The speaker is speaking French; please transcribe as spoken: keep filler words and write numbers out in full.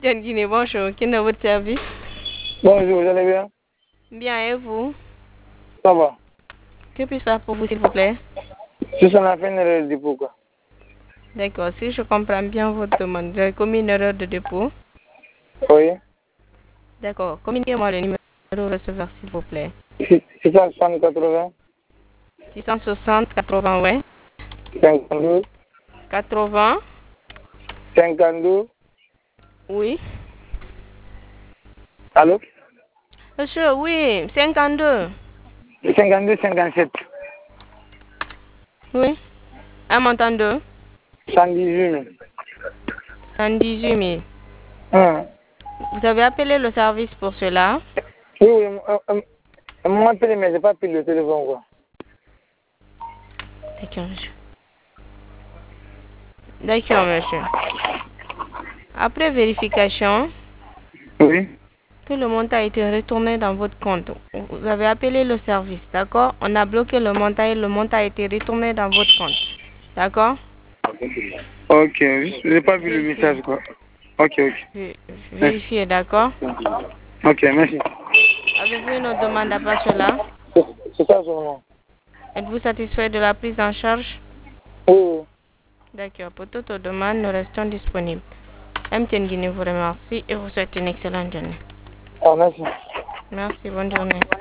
Diane Guinée, bonjour. Quel est votre service? Bonjour, vous allez bien? Bien, et vous? Ça va. Que puis-je faire pour vous, s'il vous plaît? Je suis en la fin de dépôt, quoi. D'accord, si je comprends bien votre demande, vous avez commis une erreur de dépôt. Oui. D'accord, communiquez-moi le numéro de receveur, s'il vous plaît. six cent soixante quatre-vingts. six cent soixante quatre-vingts, ouais. cinquante-deux. quatre-vingts, cinquante-deux. oui. Allô? Monsieur, oui, cinquante-deux. cinquante-deux cinquante-sept. Oui. Un montant de cent dix-huit mille. cent dix-huit mille. Hum. Vous avez appelé le service pour cela? Oui, oui, euh, euh, elle m'a appelé, mais je n'ai pas pris le téléphone, quoi. D'accord, monsieur. D'accord, monsieur. Après vérification, Oui. que le montant a été retourné dans votre compte. Vous avez appelé le service, d'accord? On a bloqué le montant et le montant a été retourné dans votre compte. D'accord? Ok, je n'ai pas vu le Vérifiez. message, quoi. Ok, ok. Vé- Merci. Vérifiez, d'accord? Ok, merci. Avez-vous une autre demande à part cela? C'est c'est ça seulement. Êtes-vous satisfait de la prise en charge? Oui, oui. D'accord. Pour toute autre demande, nous restons disponibles. M T N Guinée vous remercie et vous souhaite une excellente journée. Ah, merci. Merci, bonne journée.